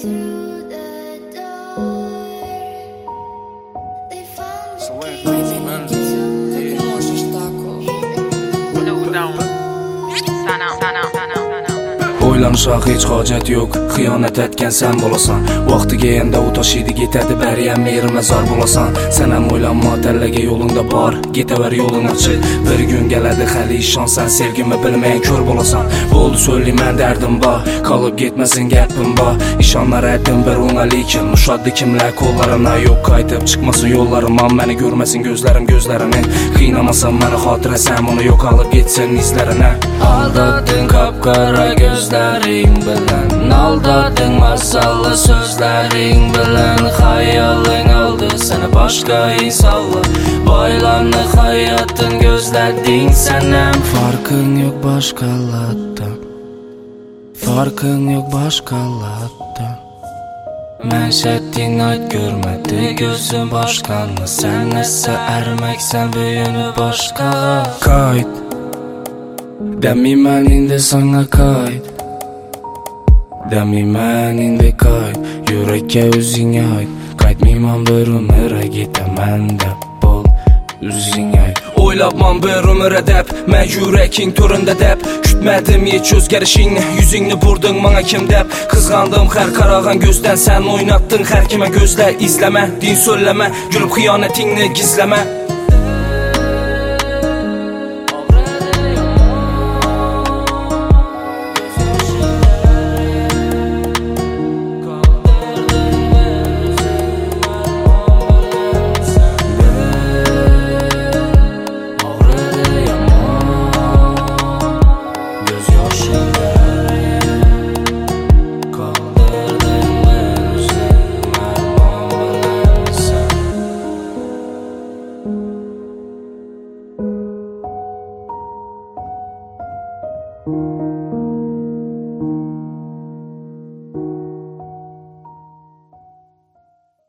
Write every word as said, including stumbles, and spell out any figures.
through the door. They found So the wait, key crazy, man. to Yeah. the Можешь тако. Sana, sana, sana, sana, sana. O'ylanishga hech hojat yo'q, xiyonat etgan sen bo'lasan. Vaqtiga endi u tashiydi ketadi, bariyam merimazor bo'lasan. Sen ham o'ylanma, tanlagan yo'lingda bor, ketaver yo'ling ochiq. Bir kun keladi, hali ishonsan, sevgimni bilmay ko'r bo'lasan. Bo'ldi so'ylayman dardim bor, qolib ketmasin gapim bor. Ishonlar aytdim bir o'nga lekin ushaddi kimlar qo'llarimdan yo'q qaytib chiqmasin yo'llarim, meni ko'rmasin ko'zlarim ko'zlarini. Qiynamasan meni xotirasam, uni yo'qolib ketsin izlarini. Aldatding qapqara gözlerin bilan, aldading masalla sözlerin bilan. Hayoling aldı seni başka insanlar, boylarni hayotdan gözleding sen ham. Farqing yo'q boshqalardan, farqing yo'q boshqalardan. Manşettin ayt görmedi gözüm boshqani, sen esa ermaksan büyünü boshqa. Qayt demiman endi sana qayt, demiman endi qayt, yurakka o'zing ayt. Qaytmayman bir umrga ketaman deb bo'l o'zing ayt. O'ylabman bir umrga deb, men yuraking turunda deb. Kutmadim hech o'zgarishingni, yuzingni burding menga kim deb. Qizg'andim har qarag'an ko'zdan, sen o'ynatding har kimga ko'zlar. Izlama, din so'llama, yurib xiyonatingni gizlama. door.